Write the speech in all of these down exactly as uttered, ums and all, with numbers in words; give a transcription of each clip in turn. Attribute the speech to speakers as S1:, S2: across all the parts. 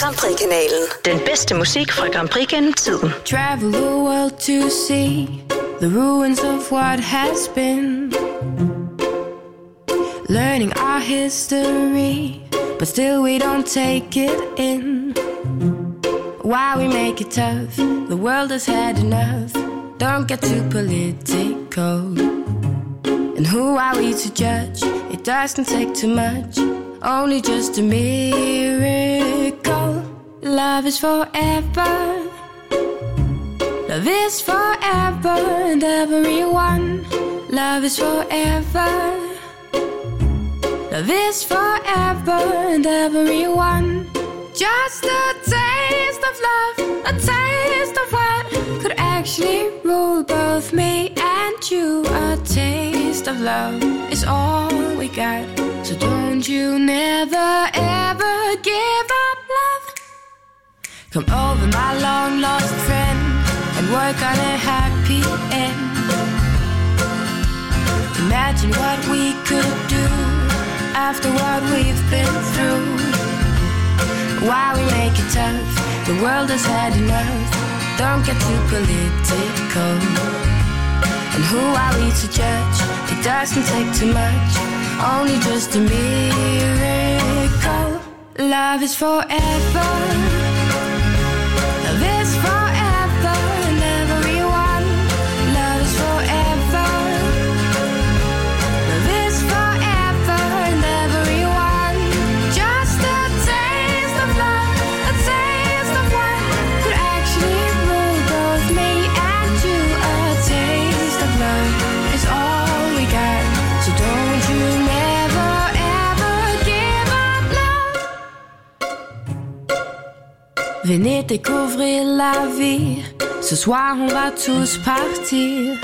S1: Grand Prix-kanalen. Den bedste musik fra Grand Prix gennem tiden.
S2: Travel the world to see the ruins of what has been. Learning our history, but still we don't take it in. Why we make it tough? The world has had enough. Don't get too political. And who are we to judge? It doesn't take too much, only just a miracle. Love is forever. Love is forever and everyone. Love is forever. Love is forever and everyone. Just a taste of love, a taste of what could actually rule both me and you. A taste of love is all we got, so don't you never ever give up love. Come over, my long lost friend, and work on a happy end. Imagine what we could do after what we've been through. Why we make it tough? The world has had enough. Don't get too political. And who are we to judge? It doesn't take too much, only just a miracle. Love is forever. Love is forever and everyone. Love is forever. Love is forever and everyone. Just a taste of love, a taste of what could actually rule both me and you. A taste of love is all we got, so don't you never ever give up love. Venez découvrir la vie. Ce soir on va tous partir.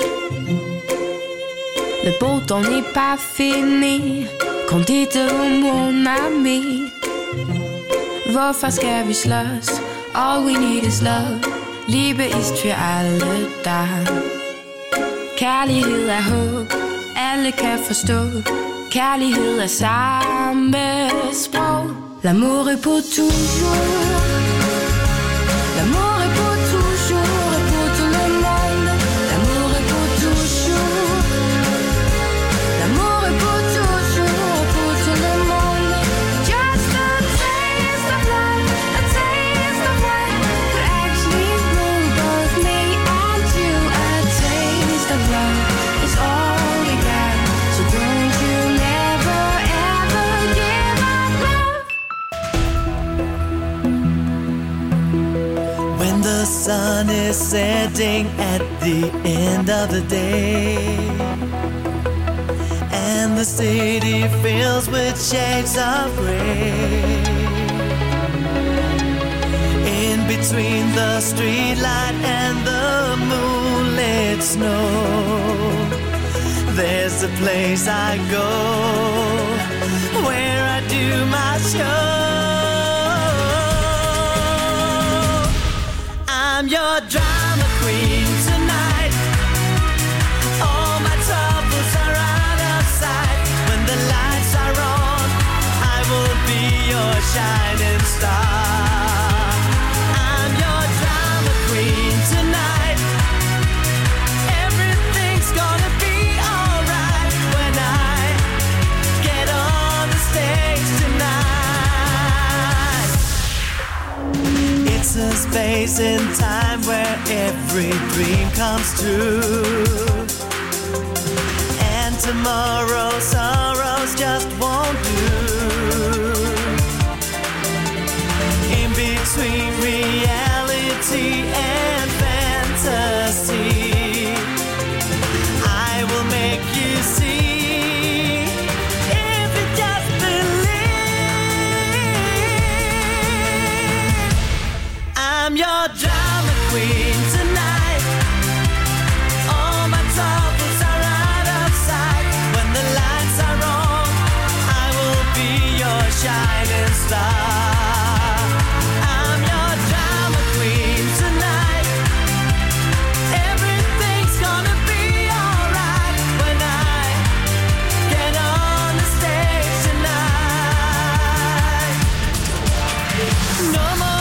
S2: Le beau temps n'est pas fini. Kom dit mon ami. Hvorfor skal vi slås? All we need is love. Liebe ist für alle da. Kærlighed er håb, alle kan forstå. Kærlighed er samme sprog. L'amour est pour toujours. L'amour est pour toujours et pour tout le monde. L'amour est pour toujours. L'amour est pour toujours et pour tout le monde. Just a taste of love, a taste of what could actually rule both me and you. A taste of love is all we got, so don't you never ever give up love.
S3: When the sun is setting at the end of the day, and the city fills with shades of gray, in between the streetlight and the moonlit snow, there's a place I go where I do my show. I'm your drama queen tonight. All my troubles are out of sight. When the lights are on, I will be your shining star. I'm your drama queen tonight. Everything's gonna be alright when I get on the stage tonight. It's a space in time where every dream comes true, and tomorrow's sorrows just won't do. In between reality and fantasy, I will make you see. If you just believe, I'm your drama queen tonight. All my troubles are out of sight. When the lights are on, I will be your shining star. I'm your drama queen tonight. Everything's gonna be alright when I get on the stage tonight. No more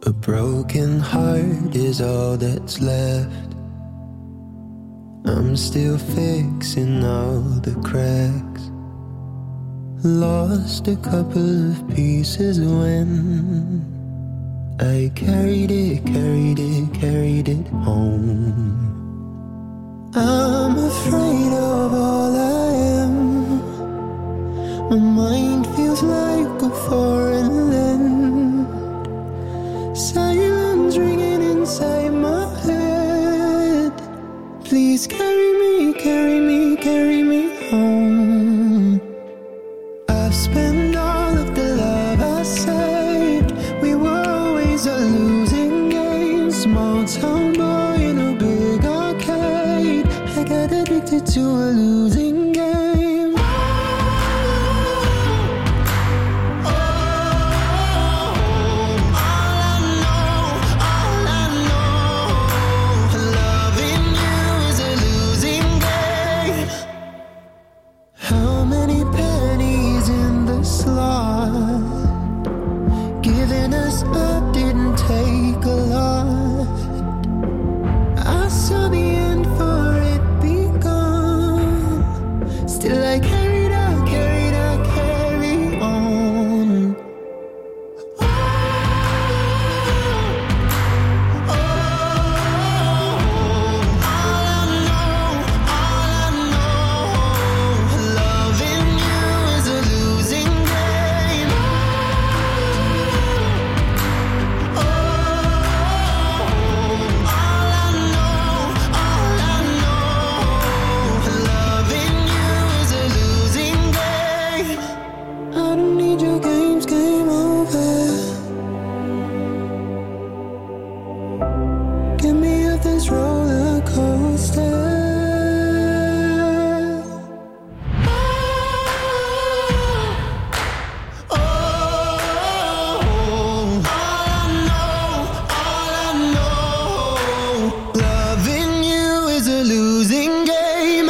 S4: A broken heart is all that's left. I'm still fixing all the cracks. Lost a couple of pieces when I carried it, carried it, carried it home. I'm afraid of all I am. My mind feels like a foreign land. Silence ringing inside my head. Please carry me, carry me, carry me home. I've spent all of the love I saved. We were always a losing game. Small town boy in a big arcade. I got addicted to a losing game. Giving us up didn't take a lot. I saw the end for it begun. Still I carried out, carried out, carry on. Oh, oh, all I know, all I know, loving you is a losing game. Roller coaster. Oh, oh, all I know, all I know, loving you is a losing game.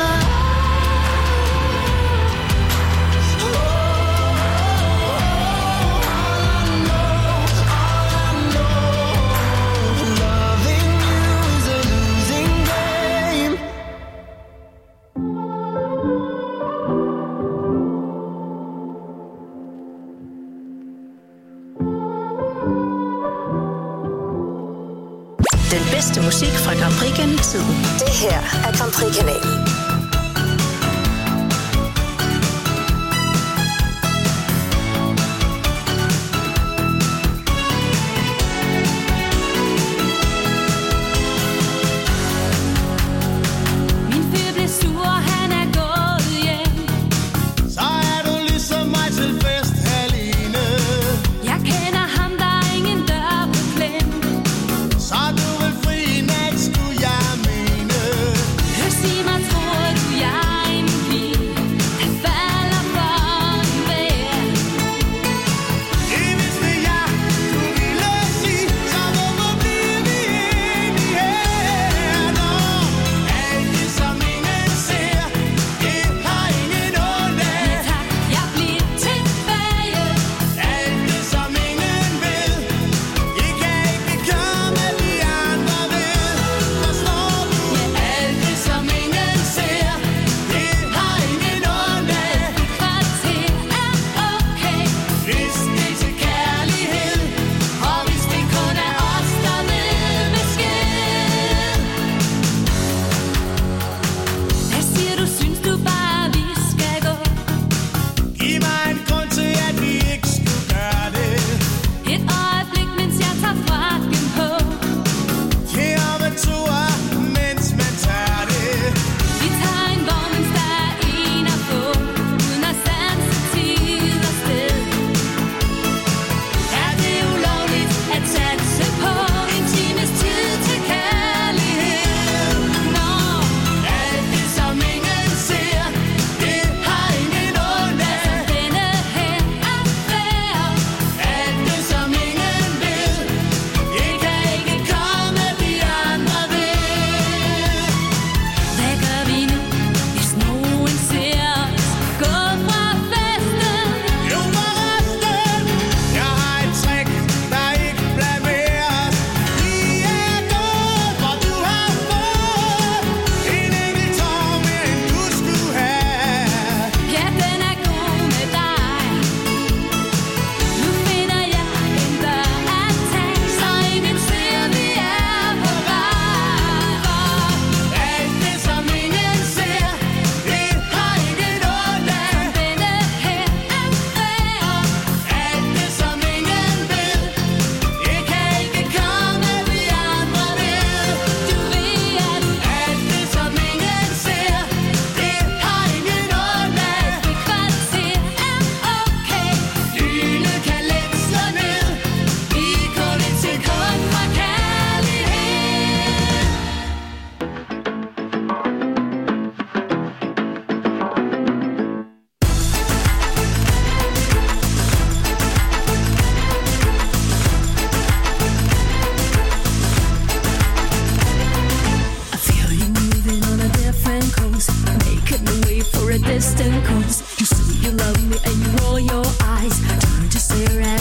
S1: Den bedste musik fra Grand Prix gennem tiden.
S5: Det her er Grand Prix-kanalen.
S3: Så du vil fri nat, skulle jeg mene.
S2: Sig mig, tror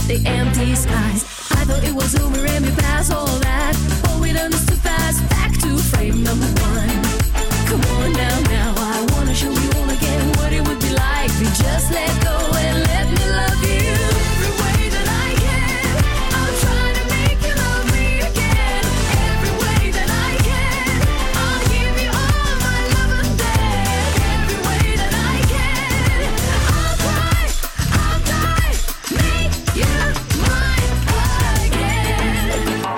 S2: the empty skies. I thought it was over and we passed all that. All we done is too fast, back to frame number one. Come on now, now, I wanna show you all again what it would be like if you just let go and let me love you. Every way that I can, I'll try to make you love me again. Every way that I can, I'll give you all my love and then. Every way that I can, I'll try, I'll die, make you mine again.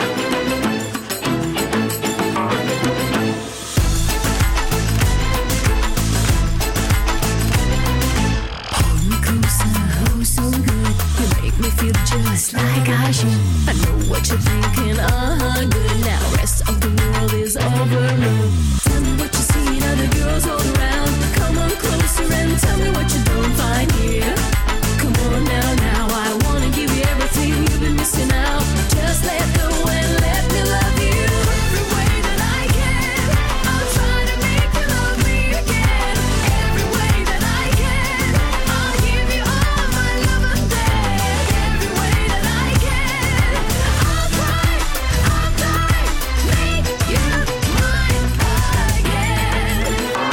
S2: Hold me closer, oh so good. You make me feel just like I should. I know what you're thinking, uh-huh, good. Now rest of the world is overruled. Tell me what you see, other girls all around. Come on closer and tell me what you don't find here. Come on now, now, I wanna give you everything you've been missing out. Just let go and let me love you. Every way that I can, I'll try to make you love me again. Every way that I can, I'll give you all my love and then. Every way that I can, I'll try, I'll die, make you mine again.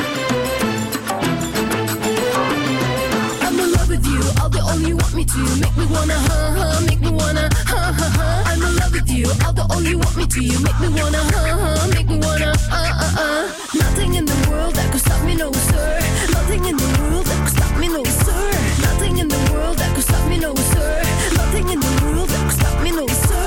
S2: I'm in love with you, I'll be all you want me to. Make me wanna, huh, huh, make me wanna, huh, huh, huh. I'm in love with you, I'll be all you want me to. You make me wanna, huh, huh, make me wanna, uh, uh, uh. Nothing in the world that could stop me, no sir. Nothing in the world that could stop me, no sir. Nothing in the world that could stop me, no sir. Nothing in the world that could stop me, no sir.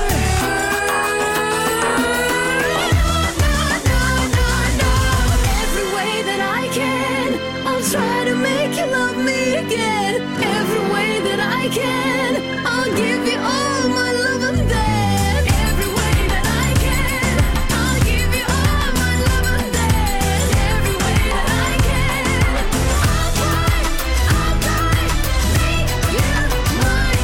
S2: Every way that I can, I'll try to make you love me again. Every way that I can, I'll give you all my love and then. Every way that I can, I'll give you all my love and then. Every way that I can, I'll try, I'll die, make you mine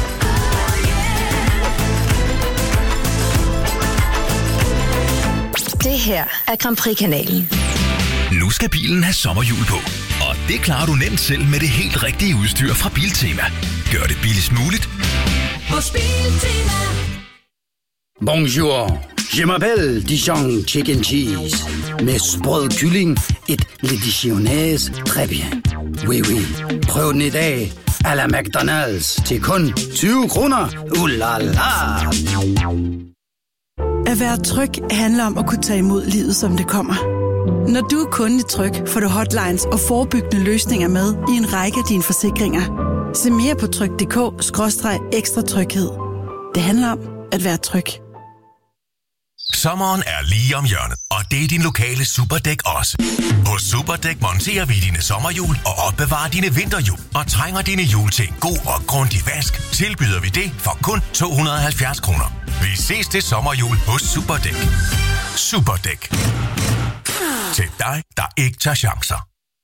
S2: again.
S1: Det her er Grand Prix-kanalen.
S6: Nu skal bilen have sommerhjul på. Og det klarer du nemt selv med det helt rigtige udstyr fra Biltema. Gør det billigst muligt.
S2: Hos Biltema.
S7: Bonjour, je m'appelle Dijon Chicken Cheese. Med sprød kylling, et le dijonnaise, très bien. Oui, oui, prøv den i dag, à la McDonald's, til kun tyve kroner. Uh la la.
S8: At være tryg handler om at kunne tage imod livet, som det kommer. Når du er kunde i Tryg, får du hotlines og forebyggende løsninger med i en række af dine forsikringer. Se mere på tryg punktum d k skråstreg ekstra tryghed. Det handler om at være tryg.
S6: Sommeren er lige om hjørnet, og det er din lokale Superdæk også. Hos Superdæk monterer vi dine sommerhjul og opbevarer dine vinterhjul. Og trænger dine hjul til en god og grundig vask, tilbyder vi det for kun to hundrede og halvfjerds kroner. Vi ses til sommerhjul hos Superdæk. Superdæk. Til dig, der ikke tager chancer.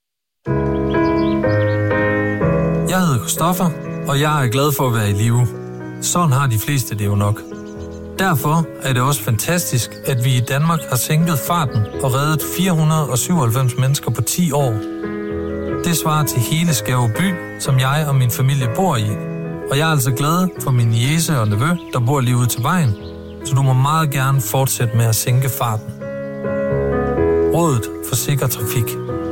S9: Jeg hedder Christoffer, og jeg er glad for at være i live. Sådan har de fleste det jo nok. Derfor er det også fantastisk, at vi i Danmark har sænket farten og reddet fire hundrede og syvoghalvfems mennesker på ti år. Det svarer til hele Skæve by, som jeg og min familie bor i. Og jeg er altså glad for min niece og nevø, der bor lige ude til vejen. Så du må meget gerne fortsætte med at sænke farten. Rådet for sikker trafik.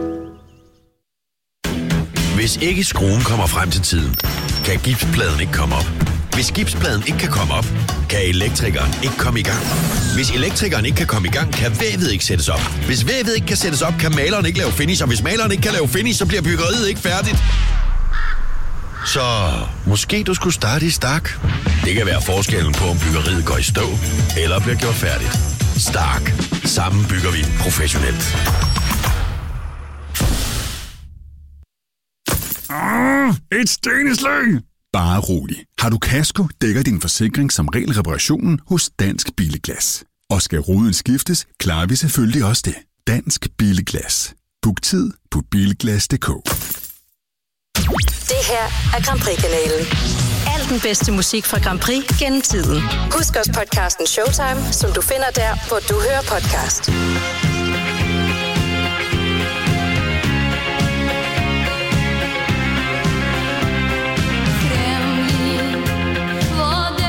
S10: Hvis ikke skruen kommer frem til tiden, kan gipspladen ikke komme op. Hvis gipspladen ikke kan komme op, kan elektrikeren ikke komme i gang. Hvis elektrikeren ikke kan komme i gang, kan vævet ikke sættes op. Hvis vævet ikke kan sættes op, kan maleren ikke lave finish. Og hvis maleren ikke kan lave finish, så bliver byggeriet ikke færdigt. Så måske du skulle starte i Stark. Det kan være forskellen på, om byggeriet går i stå eller bliver gjort færdigt. Stark. Sammen bygger vi professionelt.
S11: Ah, et steneslæng! Bare rolig. Har du kasko, dækker din forsikring som regel reparationen hos Dansk Billeglas. Og skal ruden skiftes, klarer vi selvfølgelig også det. Dansk Billeglas. Book tid på bilglas punktum d k.
S5: Det her er Grand Prix-kanalen.
S1: Al den bedste musik fra Grand Prix gennem tiden.
S5: Husk også podcasten Showtime, som du finder der, hvor du hører podcast.
S2: Kremlin, vad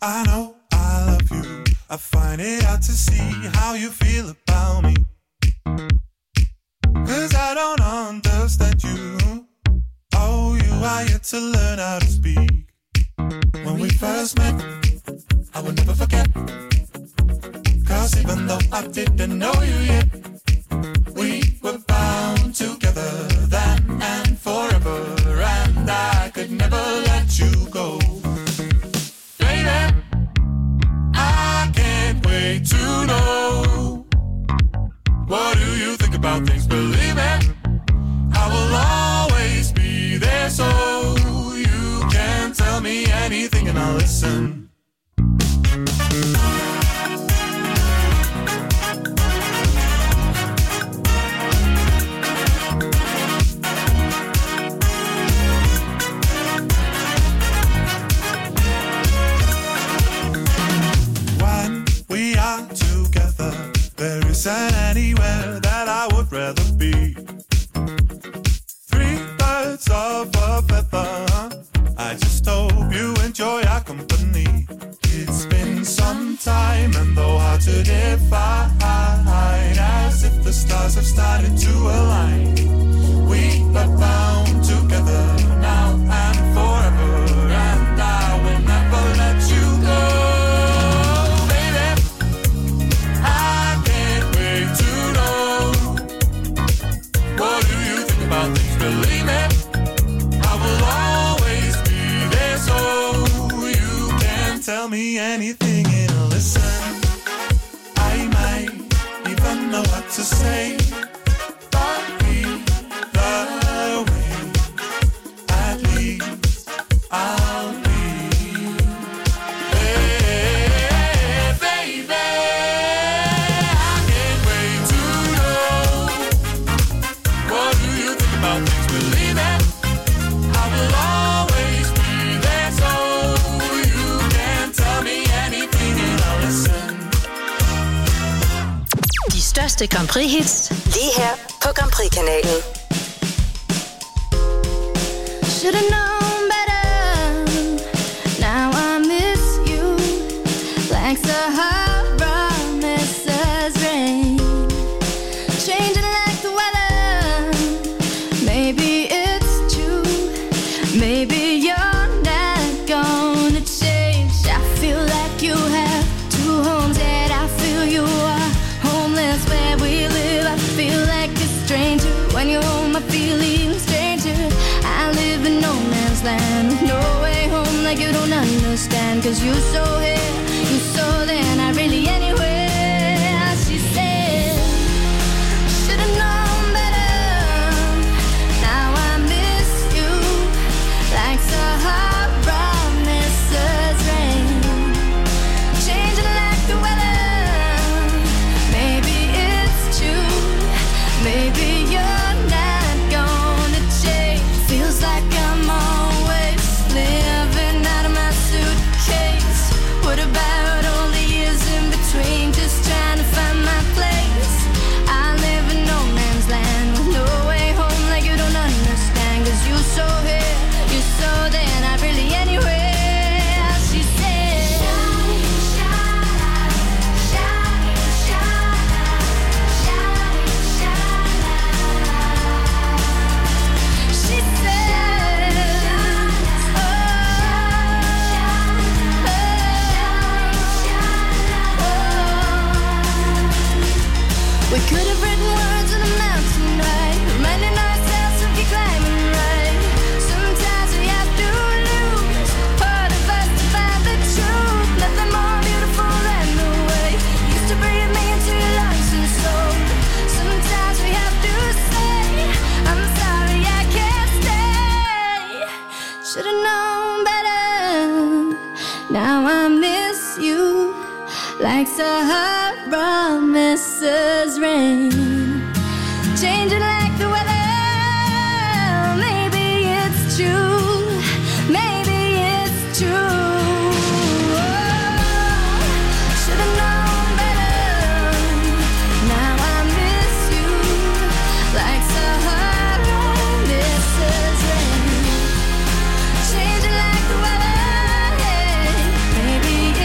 S12: I know I love you. I find it hard to see how you feel about me. Cause I don't understand you. Oh, you are yet to learn how to speak. When we first met, I will never forget. Cause even though I didn't know you yet, we were bound together then and forever. And I could never let you go. Baby, I can't wait to know. What do you think about things? Believe it, I will always be there, so you can tell me anything and I'll listen. When we are together, there isn't anywhere that I would rather be. Three birds of a feather, I just hope you enjoy our company. It's been some time and though hard to define, as if the stars have started to align. We are bound together now and forever, and I will never let you go. Baby, I can't wait to know. What do you think about things? Believe me, I will always be there, so you can tell me anything and I'll listen. I might even know what to say, but either way, at least I'll be. Hey, baby, I can't wait to know. What do you think about things? Believe it, I will always be there, so you can tell me anything and I'll listen.
S1: De største Grand Prix-hits
S5: Lige her på Grand Prix-kanalen.
S2: Should've known better. Now I miss you like Sahara misses rain, changing like the weather. Maybe it's true. Maybe you're not gonna change. I feel like you have two homes, yet I feel you are homeless where we live. I feel like a stranger when you're home. I feel even stranger. I live in no man's land with no way home, like you don't understand. Cause you so here, you so there, not really anywhere. She said, should've known better. Now I miss you like Sahara misses rain, changing like the weather. Maybe it's true. Maybe you're not gonna change. Feels like I'm always living out of my suitcase. What about all the years in between, just trying to find my place? I live in no man's land with no way home, like you don't understand. Cause you so here, you so there, not really anywhere. She said, she said, oh, we could have written words on a mountain, right? Reminding ourselves to keep climbing, right? Sometimes we have to lose part of us to find the truth. Nothing more beautiful than the way you used to breathe me into your lungs and soul. Sometimes we have to say, I'm sorry I can't stay. Should've known better. Now I miss you like Sahara misses rain, changing like the weather. Maybe it's true. Maybe it's true. Oh, should've known better. Now I miss you like Sahara misses rain, changing like the weather. Maybe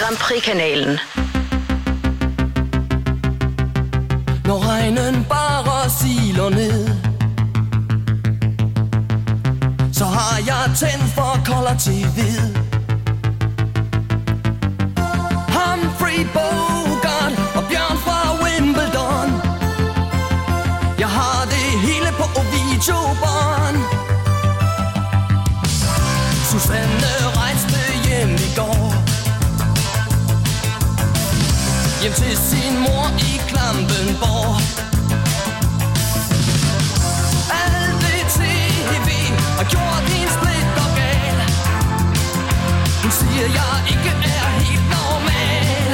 S1: Grand Prix-kanalen.
S3: Når regnen bare siler ned, så har jeg tændt for kolder til hvid. Humphrey Bogart og Bjørn fra Wimbledon, jeg har det hele på videobånd. Susanne rejste hjem i går, hjem til sin mor i Klampenborg. Alt det tv har gjort hendes splitter gal. Hun siger, jeg ikke er helt normal.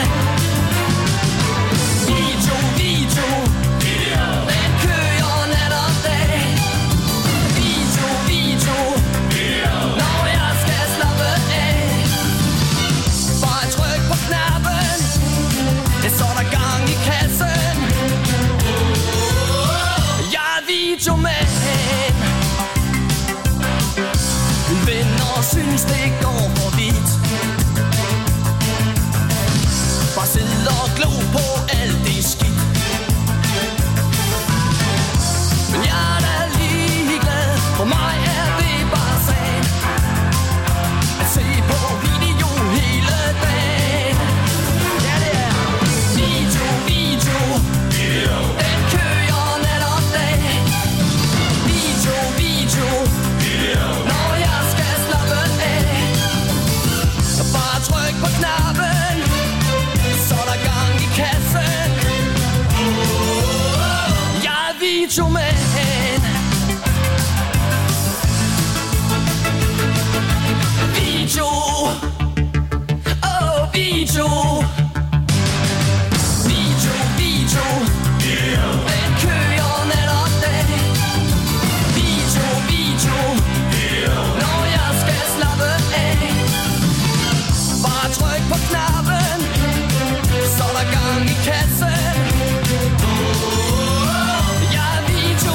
S3: Video, video, video, den kører nat og dag. Video, video, video, når jeg skal slappe af. Bare tryk på knappen, så er der gang i kassen. Jeg er videomand. Mine venner synes det går for vidt. Bare sidde og glo på alt det skidt. Men jeg er da ligeglad, for mig er det bare sagen at se på video hele dagen. Ja, det er video, video, video, den kører nat og dag. Video, video, video, når jeg skal slappe af. Jeg bare tryk på knappen, så er der gang i kassen. Jeg er videomand. Video, oh video. Video, video, video, den kører nat og dag. Video, video, video, når jeg skal slappe af. Bare tryk på knappen, så er der gang i kassen. Jeg er video.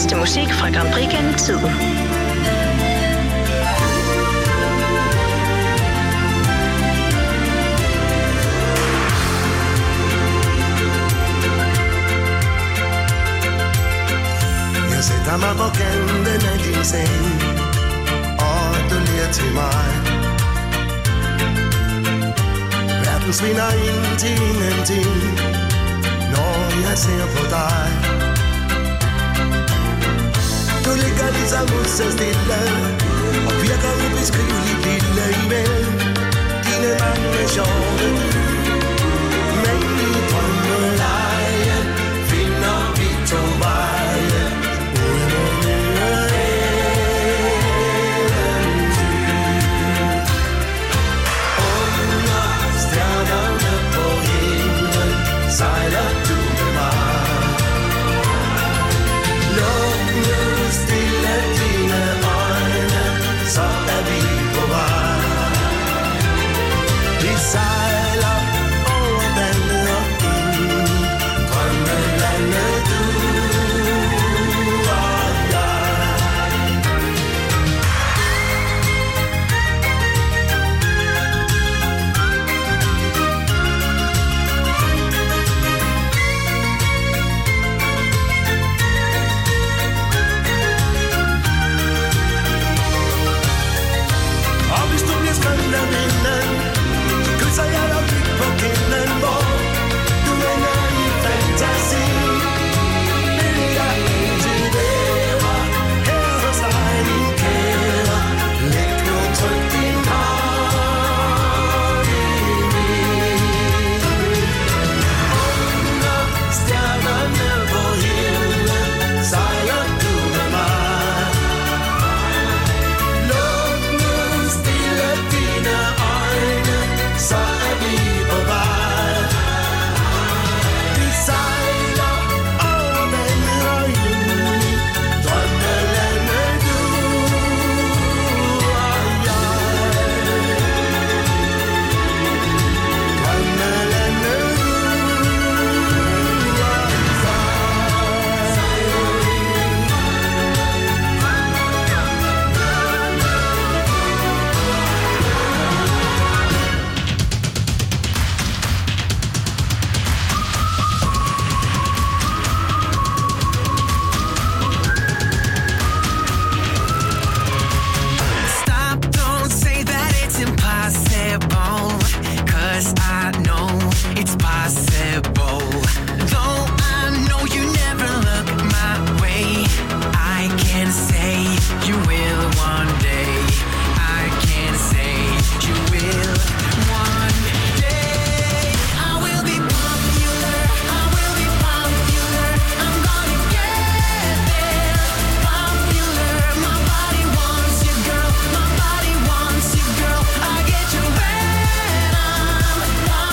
S1: bedste musik fra Grand Prix gennem tiden.
S13: Jeg sætter mig på kanten af din seng, og du ler til mig. Verden svinder ind til ingenting, når jeg ser på dig. Du ligger ligesom så stille, og virker ubeskriveligt lille imellem dine mange sjove dyr. Men i drømmeleje finder vi to veje, uden at høre eventyr. Under stjernerne på himlen sejler du med mig. Luk nu stille dine øjne, så er vi på vej. Vi sejler over vandet og ind, drømmelandet du og jeg. Og hvis du bliver skræmt af vinden, så kysser jeg dig dybt på kinden, hvor du ender i fantasi. Vil jeg altid være her hos dig, min kære. Læg nu tryk din hånd i min. Under stjernerne på himlen sejler du med mig. Luk nu stille dine øjne, så er vi på vej. Vi sejler over vandet og ind i drømmelandet du og jeg. Drømmelandet du
S3: Stop, don't say that it's impossible, 'cause I know it's possible. Though I know you never look my way, I can say you will one day. I can say you will one day. I will be popular, I will be popular. I'm gonna get there. Popular, my body wants you, girl. My body wants you, girl. I get you when I'm popular.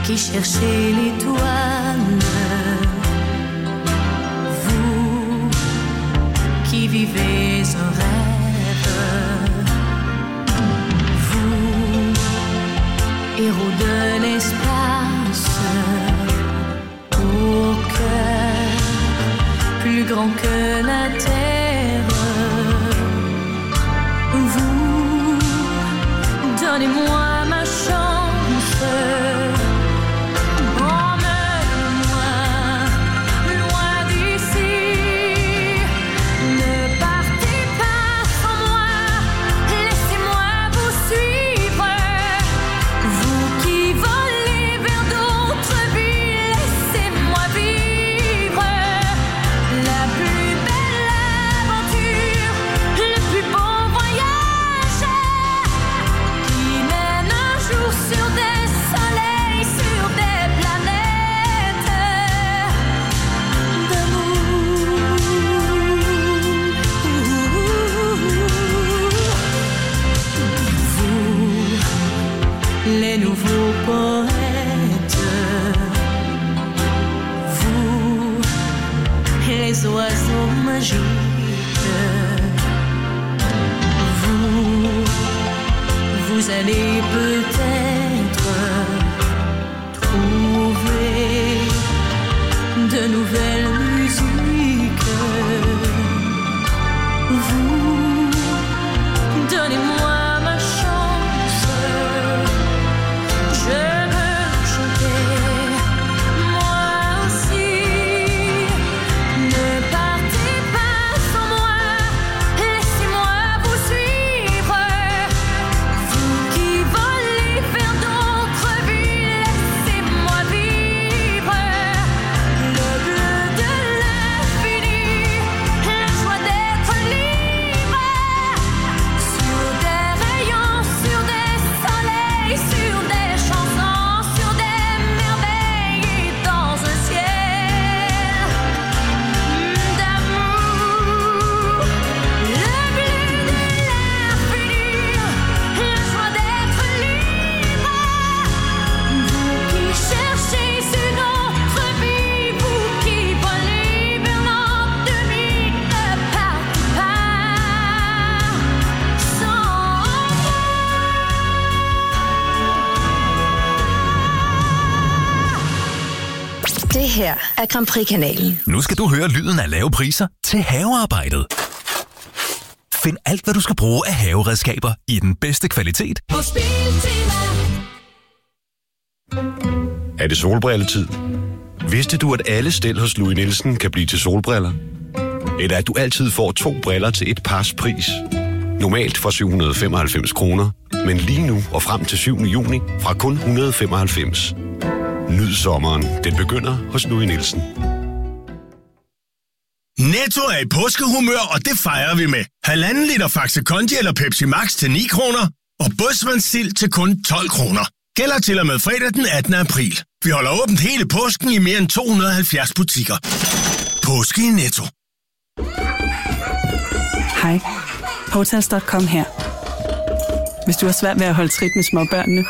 S2: qui cherchez l'étoile, vous qui vivez un rêve, vous, héros de l'espace, au cœur plus grand que la terre, vous, donnez-moi ma chance. Emmène-moi loin d'ici. Ne partez pas sans moi. Laissez-moi vous suivre. Vous qui volez vers d'autres vies, laissez-moi vivre la plus belle aventure, le plus beau voyage qui mène un jour sur des soleils, sur des planètes d'amour. Vous, les nouveaux poètes, vous, les oiseaux magiques, vous, vous allez peut-être trouver de nouvelles musiques. Vous, donnez-moi ma chance. Je veux chanter, moi aussi. Ne partez pas sans moi. Laissez-moi vous suivre. Vous qui volez vers d'autres vies, laissez-moi vivre le bleu de l'infini, la joie d'être libre. Sur des rayons, sur des soleils, sur des chansons, sur des merveilles et dans un ciel d'amour. Le bleu de l'infini, la joie d'être libre. Vous qui cherchez une autre vie, vous qui volez vers l'ennemi, ne partez pas sans moi.
S1: Det her er Grand Prix-kanalen.
S6: Nu skal du høre lyden af lave priser til havearbejdet. Find alt, hvad du skal bruge af haveredskaber i den bedste kvalitet.
S2: På Biltema.
S10: Er det solbrilletid? Vidste du, at alle stel hos Louis Nielsen kan blive til solbriller? Eller at du altid får to briller til et pars pris? Normalt for syv hundrede og femoghalvfems kroner, men lige nu og frem til syvende juni fra kun et hundrede og femoghalvfems. Nyd sommeren. Den begynder hos Louis Nielsen.
S14: Netto er i påskehumør, og det fejrer vi med. Halvanden liter Faxe Kondi eller Pepsi Max til ni kroner, og Bosmans sild til kun tolv kroner. Gælder til og med fredag den attende april. Vi holder åbent hele påsken i mere end to hundrede og halvfjerds butikker. Påske i Netto.
S8: Hej. Hotels punktum com her. Hvis du har svært ved at holde trit med småbørnene,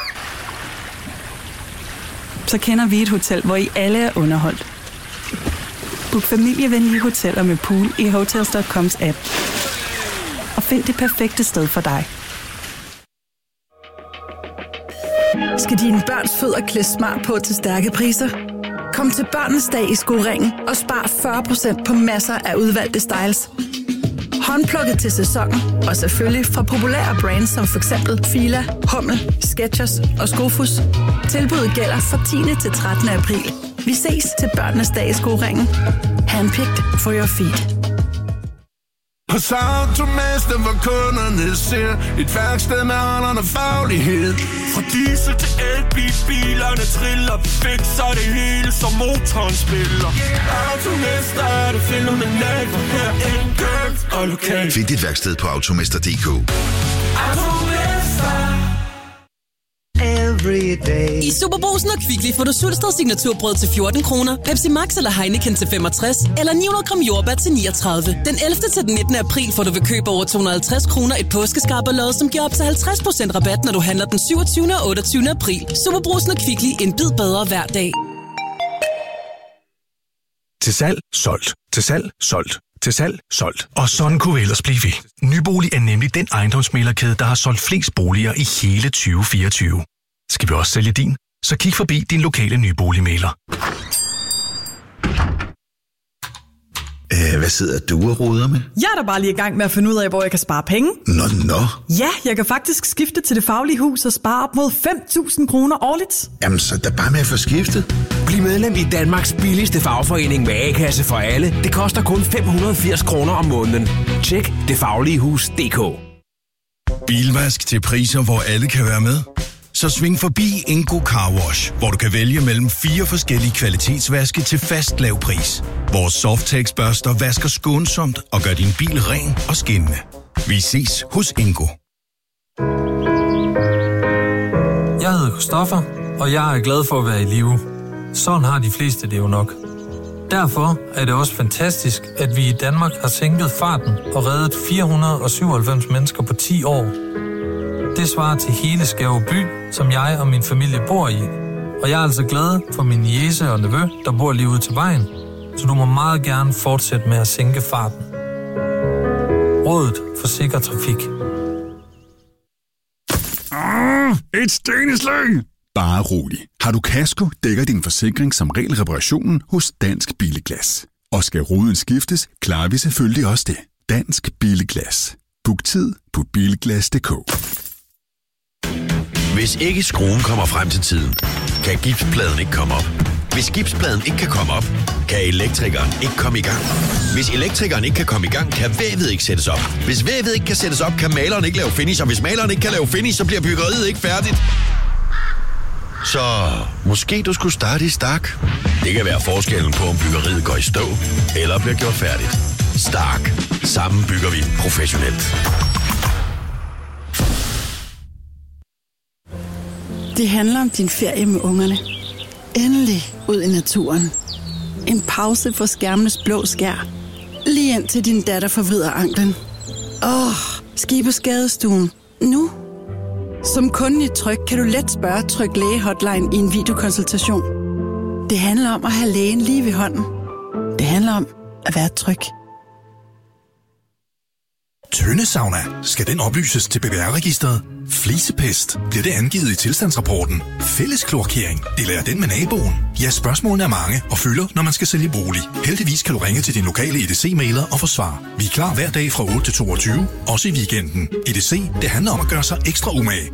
S8: så kender vi et hotel, hvor I alle er underholdt. Book familievenlige hoteller med pool i Hotels punktum coms app. Og find det perfekte sted for dig.
S15: Skal dine børns fødder klædes smart på til stærke priser? Kom til Børnenes Dag i Skoringen og spar fyrre procent på masser af udvalgte styles. Håndplukket til sæsonen, og selvfølgelig fra populære brands som for eksempel Fila, Hummel, Skechers og Skofus. Tilbuddet gælder fra tiende til trettende april. Vi ses til Børnenes Dag i Skoringen. Handpicked for your feet.
S12: Hos Automester, hvor kunderne ser et værksted med holderne faglighed. Fra diesel til elbil, bilerne triller, vi fikser det hele, som motoren spiller. Automester er det fænomenalt, hvor her enkelt og lokalt.
S16: Find dit værksted på automester punktum d k.
S12: Automester.
S4: every day.
S16: I Superbrugsen og Kvickly får du Sulsted signaturbrød til fjorten kroner, Pepsi Max eller Heineken til femogtres, eller ni hundrede gram jordbær til niogtredive. Den ellevte til den nittende april får du ved køb over to hundrede og halvtreds kroner et påskeskarberlod, som giver op til halvtreds procent rabat, når du handler den syvogtyvende og otteogtyvende april. Superbrugsen og Kvickly, en bid bedre hver dag.
S17: Til salg, solgt. Til salg, solgt. Til salg, solgt. Og sådan kunne vi ellers blive ved. Nybolig er nemlig den ejendomsmæglerkæde, der har solgt flest boliger i hele tyve fireogtyve. Skal vi også sælge din? Så kig forbi din lokale nyboligmægler.
S18: Æh, hvad sidder du og roder med?
S19: Jeg er da bare lige i gang med at finde ud af, hvor jeg kan spare penge.
S18: Nå, nå.
S19: Ja, jeg kan faktisk skifte til Det Faglige Hus og spare op mod fem tusind kroner årligt.
S18: Jamen, så er bare med at få skiftet.
S20: Bliv medlem i Danmarks billigste fagforening med A-kasse for alle. Det koster kun fem hundrede og firs kroner om måneden. Tjek det faglige hus punktum d k.
S14: Bilvask til priser, hvor alle kan være med. Så sving forbi Ingo Car Wash, hvor du kan vælge mellem fire forskellige kvalitetsvaske til fast lav pris. Vores Softex-børster vasker skånsomt og gør din bil ren og skinnende. Vi ses hos Ingo.
S9: Jeg hedder Christoffer, og jeg er glad for at være i live. Sådan har de fleste det jo nok. Derfor er det også fantastisk, at vi i Danmark har sænket farten og reddet fire hundrede og syvoghalvfems mennesker på ti år. Det svarer til hele Skæve by, som jeg og min familie bor i. Og jeg er altså glad for min niece og nevø, der bor lige ude til vejen. Så du må meget gerne fortsætte med at sænke farten. Rådet for sikker trafik.
S11: Ah, et steneslag! Bare rolig. Har du kasko, dækker din forsikring som regel reparationen hos Dansk Billeglas. Og skal ruden skiftes, klarer vi selvfølgelig også det. Dansk Billeglas. Book tid på bilglas punktum d k.
S10: Hvis ikke skruen kommer frem til tiden, kan gipspladen ikke komme op. Hvis gipspladen ikke kan komme op, kan elektrikeren ikke komme i gang. Hvis elektrikeren ikke kan komme i gang, kan vævet ikke sættes op. Hvis vævet ikke kan sættes op, kan maleren ikke lave finish. Og hvis maleren ikke kan lave finish, så bliver byggeriet ikke færdigt. Så måske du skulle starte i Stark. Det kan være forskellen på, om byggeriet går i stå eller bliver gjort færdigt. Stark. Sammen bygger vi professionelt.
S8: Det handler om din ferie med ungerne. Endelig ud i naturen. En pause for skærmenes blå skær. Lige ind til din datter forvrider anklen. Åh, oh, ski på skadestuen. Nu. Som kunde i Tryg kan du let spørge Tryg Læge Hotline i en videokonsultation. Det handler om at have lægen lige ved hånden. Det handler om at være tryg.
S21: Tøndesauna. Skal den oplyses til B V R-registret? Flisepest. Bliver det angivet i tilstandsrapporten? Fælleskloakering. Deler jeg den med naboen? Ja, spørgsmålene er mange og fylder, når man skal sælge bolig. Heldigvis kan du ringe til din lokale E D C-mailer og få svar. Vi er klar hver dag fra otte til toogtyve, også i weekenden. E D C, det handler om at gøre sig ekstra umage.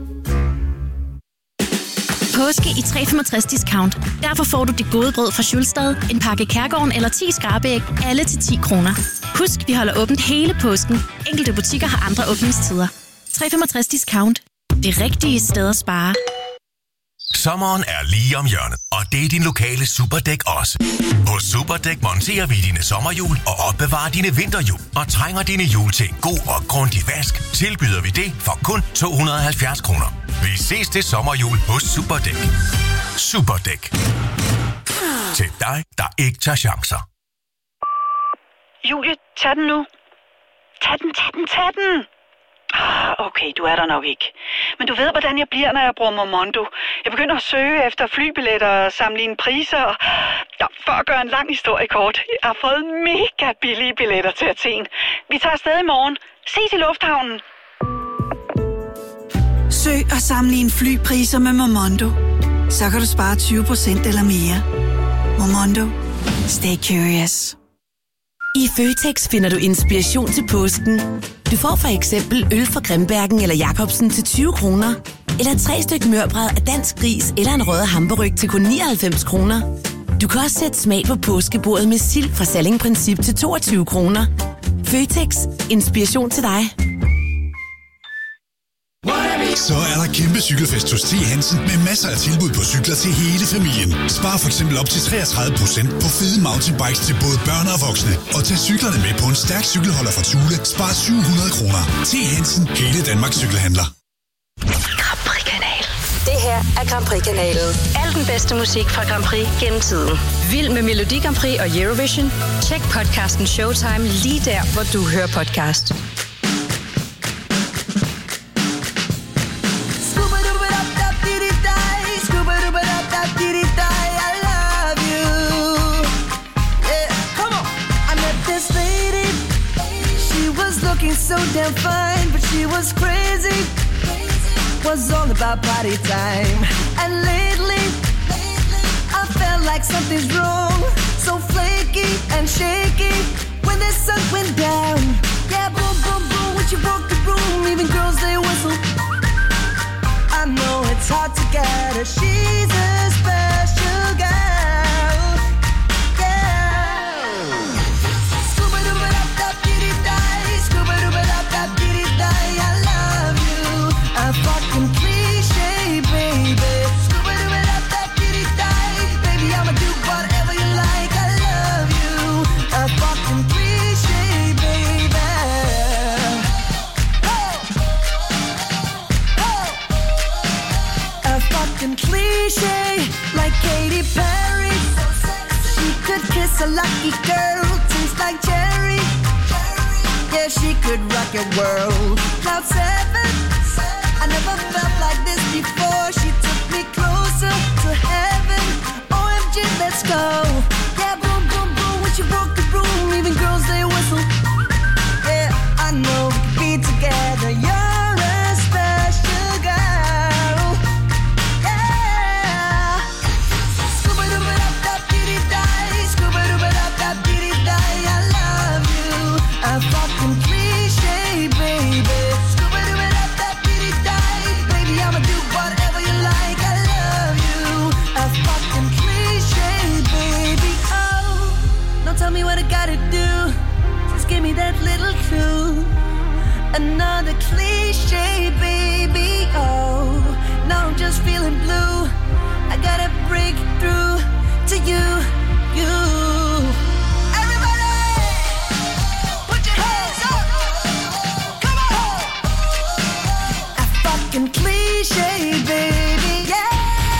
S22: Påske i tre komma femogtres discount. Derfor får du det gode brød fra Schulstad, en pakke Kærgården eller ti skrabæg, alle til ti kroner. Husk, vi holder åbent hele påsken. Enkelte butikker har andre åbningstider. tre komma femogtres discount. Det rigtige sted at spare.
S6: Sommeren er lige om hjørnet, og det er din lokale Superdæk også. Hos Superdæk monterer vi dine sommerhjul og opbevarer dine vinterhjul. Og trænger dine hjul til en god og grundig vask, tilbyder vi det for kun to hundrede og halvfjerds kroner. Vi ses til sommerhjul hos Superdæk. Superdæk. Til dig, der ikke tager chancer.
S23: Julie, tag den nu. Tag den, tag den, tag den. Ah, okay, du er der nok ikke. Men du ved, hvordan jeg bliver, når jeg bruger Momondo. Jeg begynder at søge efter flybilletter og sammenligne priser. Ja, for at gøre en lang historie kort. Jeg har fået mega billige billetter til Athen. Vi tager afsted i morgen. Ses i lufthavnen.
S24: Søg og sammenligne flypriser med Momondo. Så kan du spare tyve procent eller mere. Momondo. Stay curious.
S25: I Føtex finder du inspiration til påsken. Du får for eksempel øl fra Grimbergen eller Jacobsen til tyve kroner. Eller tre styk mørbrad af dansk gris eller en rød hamburg til kun nioghalvfems kroner. Du kan også sætte smag på påskebordet med sild fra Salling Princip til toogtyve kroner. Føtex. Inspiration til dig.
S26: Så er der kæmpe cykelfest hos T. Hansen med masser af tilbud på cykler til hele familien. Spar for eksempel op til treogtredive procent på fede mountainbikes til både børn og voksne. Og tag cyklerne med på en stærk cykelholder fra Thule. Spar syv hundrede kroner. T. Hansen. Hele Danmarks cykelhandler.
S5: Det her af Grand Prix-kanalen. Al den bedste musik fra Grand Prix gennem tiden. Vild med Melodi Grand Prix og Eurovision? Tjek podcasten Showtime lige der, hvor du hører podcast.
S1: So damn fine, but she was crazy. Was all about party time. And lately, I felt like something's wrong. So flaky and shaky when the sun went down. Yeah, boom, boom, boom, when she broke the room, even girls they whistle. I know it's hard to get her. She's a special girl. Yeah. Scuba dooba da da dee die. Scuba dooba da da dee die. I love you. A fucking cliche, baby. Scuba dooba da da dee die. Baby, I'ma do whatever you like. I love you. A fucking cliche, baby. A fucking cliche, like Katy Perry. She could kiss a lucky girl, tastes like cherry. Yeah, she could rock your world. Cloud seven, I never felt like this before. She took me closer to heaven. O M G, let's go. Yeah, boom, boom, boom, when she broke the room, even girls they whistle. Yeah, I know we could be together. You're a special girl. Yeah. Scuba dooba da da dee die. Scuba dooba da da dee die. I love you. A fucking cliche, baby. Scuba dooba da da dee die. Baby, I'ma do whatever you like. I love you. A fucking cliche, baby. Oh, don't tell me what I gotta do. Just give me that little clue. Another cliche, baby. Oh, now I'm just feeling blue. I gotta break through to you, you. Everybody, put your hands up. Come on. A fucking cliche, baby. Yeah.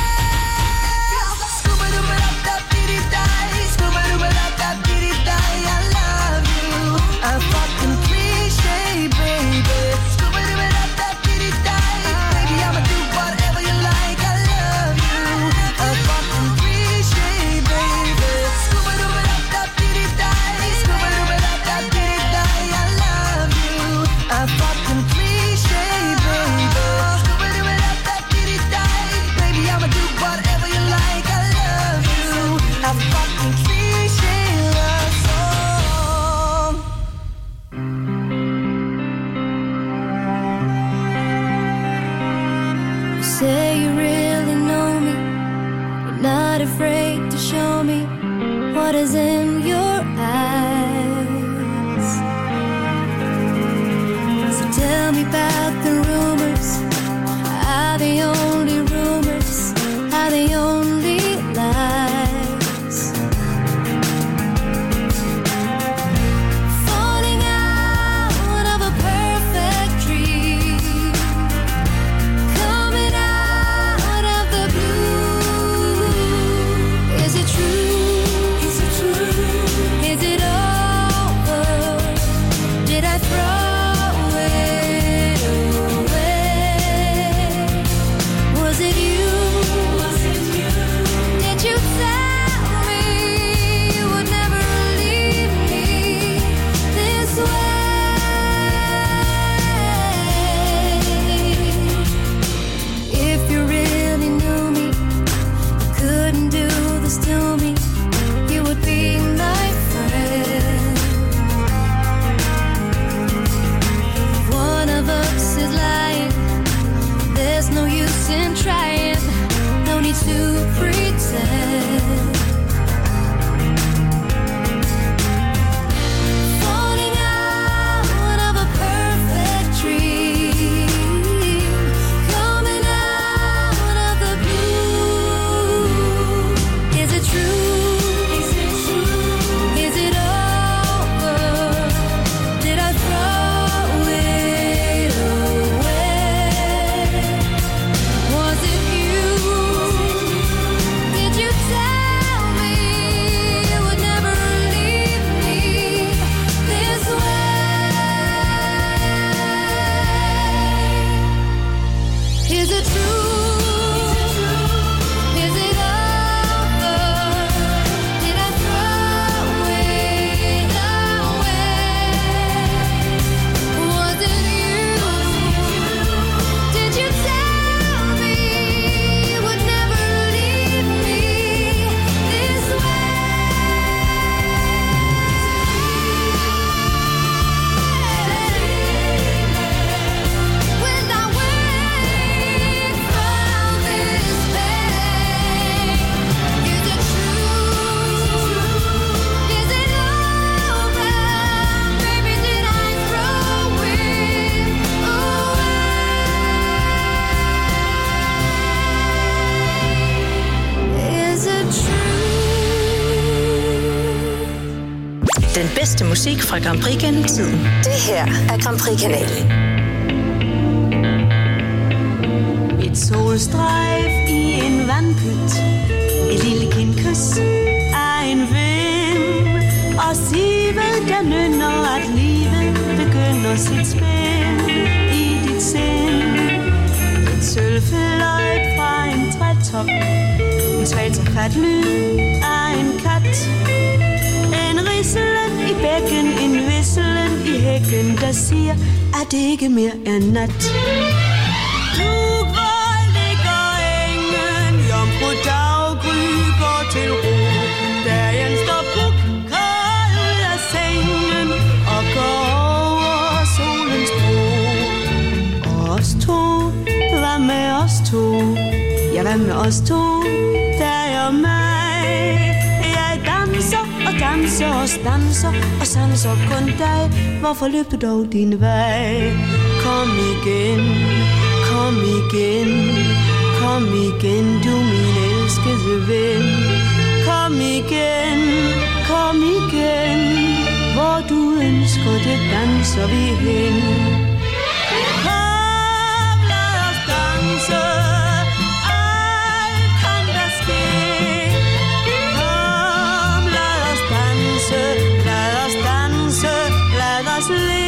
S1: Scuba dooba da da dee die. Scuba dooba da da dee die. I love you. A fucking cliche, baby. Scuba dooba da da dee die. Baby, I'ma do whatever you like. I love you. A fucking cliche, baby. Scuba dooba da da dee die. Scuba dooba da da dee die. I love you. A fucking cliche, baby. Scuba dooba da da dee die. Baby, I'ma do whatever you like. I love you. A fucking cliche love song.
S2: You say you really know me. You're not afraid to show me what is in your eyes. So tell me about the rumors. Are they only rumors? Are they only lies? Falling out of a perfect dream, coming out of the blue. Is it true? Is it true? Is it over? Did I throw it away? Was it you? Was it you? Did you tell me you would never leave me this way? If you really knew me, you couldn't do this to me. You would be my friend. If one of us is lying, there's no use in trying. No need to pretend. Falling out of a perfect dream, coming out of the blue. Is it true?
S5: den bedste musik fra Grand Prix gennem tiden. Det her er Grand Prix-kanalen.
S1: Et solstrejf i en vandpyt, et lille kindkys af en vind, og sivet der nynner, at livet begynder sit spil i dit sind. Et sølvfløjt fra en trætop, en svag takat lyd af en kat, en rislen i bækken, en visselen i hækken, der siger, at det ikke mere er nat. Jomfru daggry går til ro, dagen står puk, kold ud af sengen og går over solens bro. Og os to, hvad med os to? Ja, hvad med os to? Dig og mig. Jeg danser og danser og danser og sanser kun dig. Hvorfor løb du dog din vej? Kom igen, kom igen. Kom igen, du min elskede ven. Kom igen, kom igen. Hvor du ønsker det, danser vi hen. Kom, lad os danse. Alt kan der ske. Kom, lad os danse. Lad os danse. Lad os le.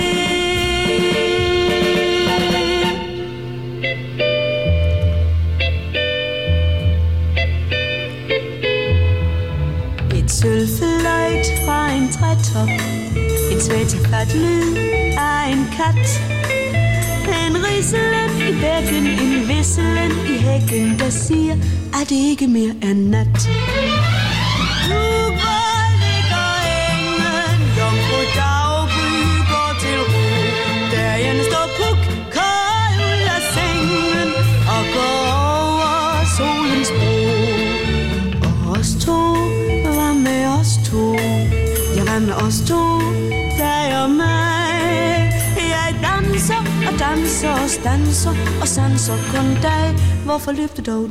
S1: Sølvfløjt fra en trætop, en svætefat lyd af en kat, en rislen i bækken, en visselen i hækken, der siger, at det ikke mere er nat. Nu hvor ligger engen, jomfru daggry går til ro, dagen står puk, kold ud af sengen og går over solens bro. Og os to, med os to, ja, hvad med os to, dig og mig. Jeg danser og danser og danser og sanser kun dig. Hvorfor løb du dog